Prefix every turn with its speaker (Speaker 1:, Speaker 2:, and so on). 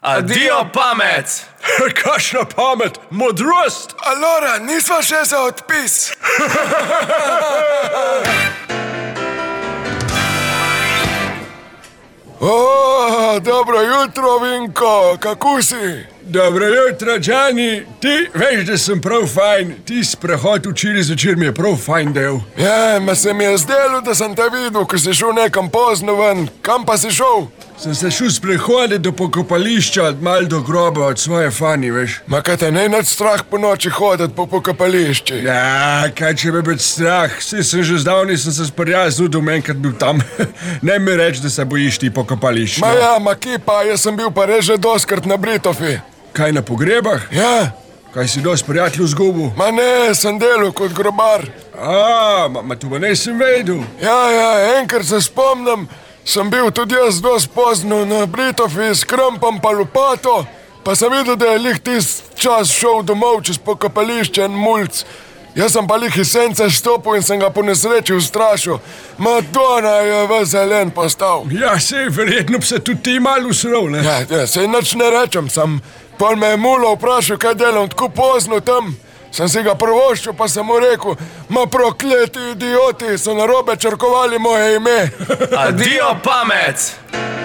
Speaker 1: Adijo pamet!
Speaker 2: Kakšna pamet, modrost!
Speaker 3: Alora, nisva še za odpis. Dobro jutro, Vinko, kako si?
Speaker 2: Dobro jutro, Džani. Ti veš, da sem prav fajn. Ti sprehod včeraj zvečer mi je prav fajn del.
Speaker 3: Ja, ma se mi je zdelo, da sem te videl, ko si šel nekam pozno ven. Kam pa si šel?
Speaker 2: Sem se šel sprehoditi do pokopališča, malo do groba od svoje fani, veš.
Speaker 3: Ma kaj te ne nad strah po noči hoditi po pokopališči?
Speaker 2: Ja, kaj če me biti strah? Saj sem že zdavni sem se sprijaznil, da enkrat bil tam. Ne mi reči, da se bojiš ti pokopališč.
Speaker 3: Ma ja, ma ki pa, jaz sem bil pa res že doskrat na Britofi.
Speaker 2: Kaj, na pogrebah?
Speaker 3: Ja.
Speaker 2: Kaj si dosti prijateljev zgubil?
Speaker 3: Ma ne, sem delal kot grobar.
Speaker 2: Ma to pa nisem vedel.
Speaker 3: Ja, enkrat se spomnim, sem bil tudi jaz dosti pozno na Britofi s krmpom pa lopato, pa sem videl, da je lih tist čas šel domov čez pokopališče en mulc. Jaz sem pa lih iz sence stopil in sem ga po nesreči ustrašil. Madonna je ves zelen postal.
Speaker 2: Ja, sej, verjetno bi se tudi ti malo usrl, ne?
Speaker 3: Ja, sej nič ne rečem, pol me je mulo vprašal, kaj delam tako pozno tam. Sem si ga prvoščil, pa sem mu rekel, ma prokleti idioti, so narobe črkovali moje ime.
Speaker 1: Adijo pamet!